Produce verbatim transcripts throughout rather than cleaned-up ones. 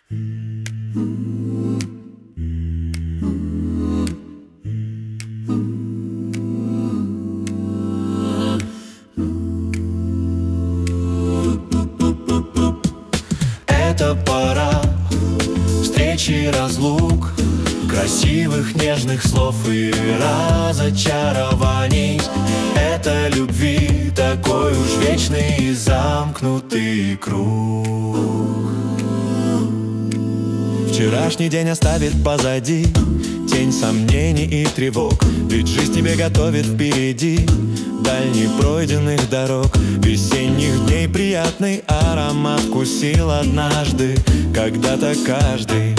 Это пора встречи, разлук, красивых нежных слов и разочарований. Это любви такой уж вечный и замкнутый круг. Вчерашний день оставит позади тень сомнений и тревог, ведь жизнь тебе готовит впереди дальних пройденных дорог. Весенних дней приятный аромат вкусил однажды когда-то каждый.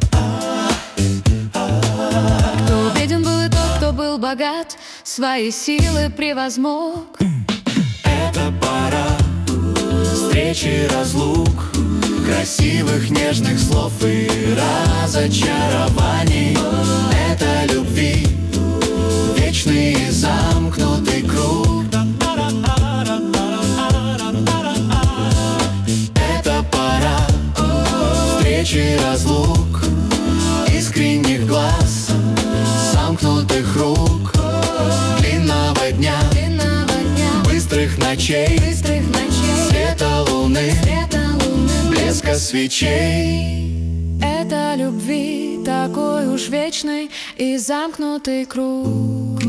Кто беден был и тот, кто был богат, свои силы превозмог. Это пора встречи, разлук, красивых нежных слов и разочарований. Это любви вечный и замкнутый круг. Это пора встречи, разлук, искренних глаз, замкнутых рук, длинного дня, быстрых ночей, света луны, блеска свечей. Это любви такой уж вечный и замкнутый круг.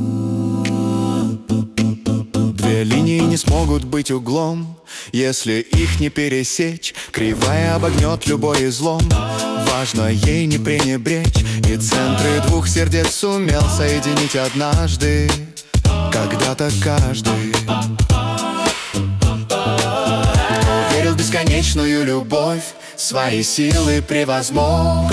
Две линии не смогут быть углом, если их не пересечь. Кривая обогнет любой излом, важно ей не пренебречь. И центры двух сердец сумел соединить однажды когда-то каждый. Кто верил в бесконечную любовь, свои силы превозмог.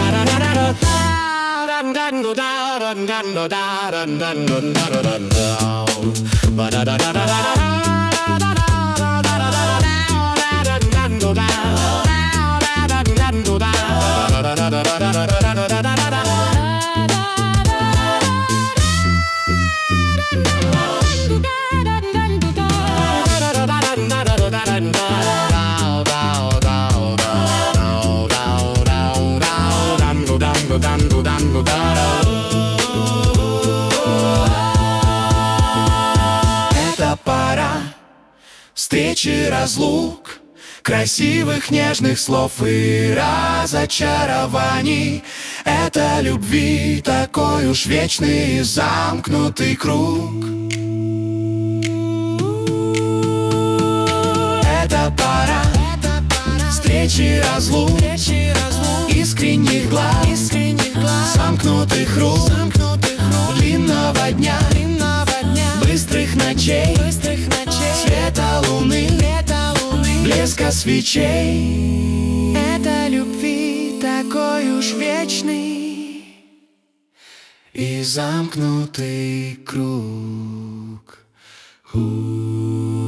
Это пора встречи, разлук, красивых нежных слов и разочарований. Это любви такой уж вечный и замкнутый круг. Это пора встречи, разлук, искренних глаз, замкнутых рук, длинного дня, быстрых ночей, света луны, блеска свечей. Это любви такой уж вечный и замкнутый круг.